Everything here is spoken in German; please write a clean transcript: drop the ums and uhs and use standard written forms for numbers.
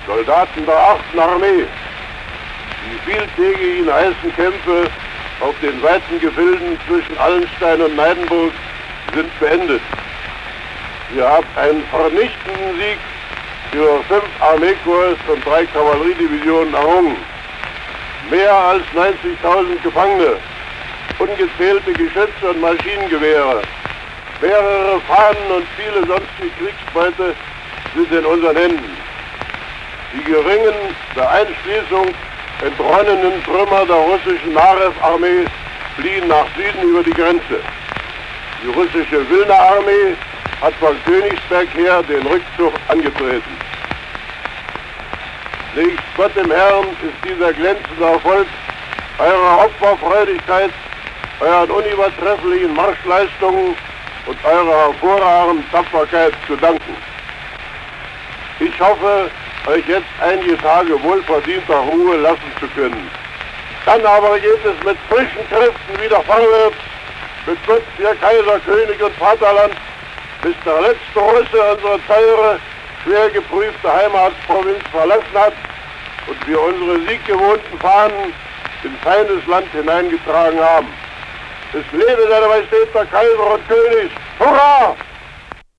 Soldaten der 8. Armee. Die vieltägigen heißen Kämpfe auf den weiten Gefilden zwischen Allenstein und Neidenburg sind beendet. Wir haben einen vernichtenden Sieg für 5 Armeekorps und 3 Kavalleriedivisionen errungen. Mehr als 90.000 Gefangene, ungezählte Geschütze und Maschinengewehre, mehrere Fahnen und viele sonstige Kriegsbeute sind in unseren Händen. Die geringen der Einschließung entronnenen Trümmer der russischen Narew-Armee fliehen nach Süden über die Grenze. Die russische Wilna-Armee hat von Königsberg her den Rückzug angetreten. Nächst Gott im Herrn ist dieser glänzende Erfolg eurer Opferfreudigkeit, euren unübertrefflichen Marschleistungen und eurer hervorragenden Tapferkeit zu danken. Ich hoffe, euch jetzt einige Tage wohlverdienter Ruhe lassen zu können. Dann aber geht es mit frischen Kräften wieder vorwärts, mit Gott, der Kaiser, König und Vaterland, bis der letzte Russe unsere teure, schwer geprüfte Heimatprovinz verlassen hat und wir unsere sieggewohnten Fahnen in feines Land hineingetragen haben. Es lebe seine Majestät der Kaiser und König! Hurra!